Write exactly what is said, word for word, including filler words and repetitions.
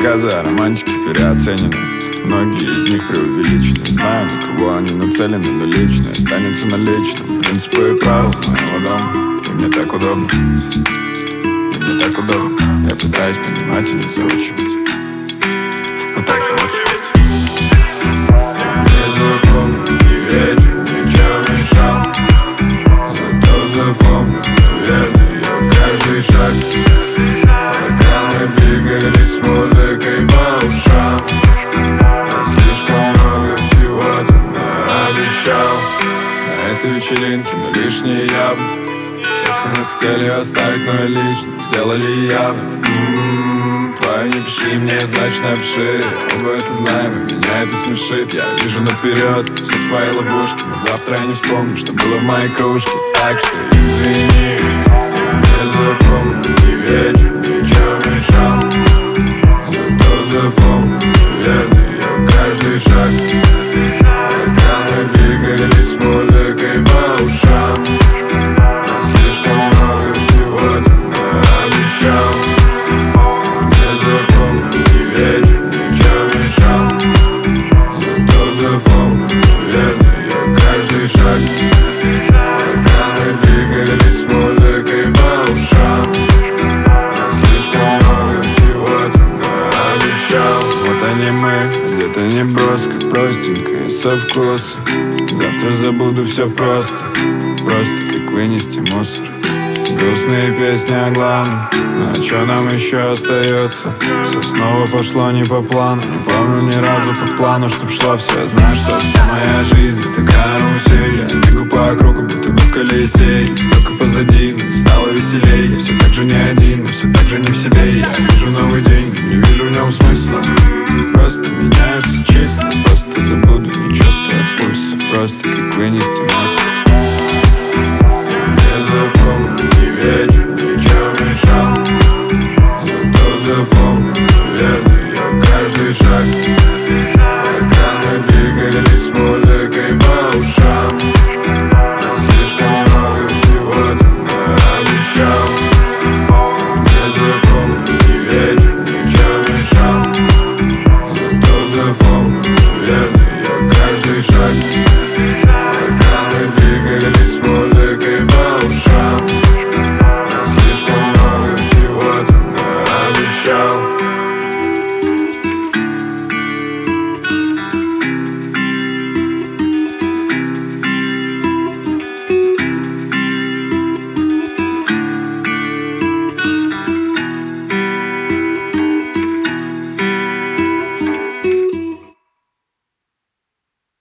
Рассказы о романтике переоценены, многие из них преувеличены. Знаем, на кого они нацелены, но личное останется наличным. Принципы и правила моего дома, и мне так удобно, и мне так удобно. Я пытаюсь понимать и не заучивать, но так же лучше ведь. Я не запомню ни вечер, ни чем мешал, зато запомню, наверное, я каждый шаг. Пока мы двигались с музыкой по ушам, я слишком много всего-то наобещал. На этой вечеринке мы лишние явно. Все, что мы хотели оставить, но и лично сделали явно. М-м-м, твои не пиши мне, значит напиши. Оба это знаем, и меня это смешит. Я вижу наперед все твои ловушки, но завтра я не вспомню, что было в моей кружке. Так что извини, ведь я не запомню ни вечер, ни чем мешал, зато запомню, наверное, я каждый шаг. Пока мы двигались с музыкой по ушам, я слишком много всего-то наобещал. Я не запомню ни вечер, ни чем мешал, зато запомню, наверное, я каждый шаг. Пока мы двигались с музыкой по ушам, я слишком много всего-то наобещал. Вот они мы, где-то неброско, простенько и со вкусом. Завтра забуду все просто, просто как вынести мусор. Грустные песни о главном, но а чё нам еще остается? Все снова пошло не по плану, не помню ни разу по плану, чтоб шло все. Я знаю, что вся моя жизнь это карусель. Я бегу по кругу, будто бы в колесе. И столько позади, но не стало веселей. Я все так же не один, но все так же не в себе. Я вижу новый день, но не вижу в нем смысла. Просто меняются числа, просто забуду, не чувствуя пульса. Просто как вынести мусор. Я не запомню ни вечер, ни чем мешал, зато запомню, наверное, я каждый шаг. Пока мы двигались с музыкой по ушам, я слишком много всего-то наобещал. Я не запомню ни вечер, ни чем мешал, зато запомню, наверное, я каждый шаг.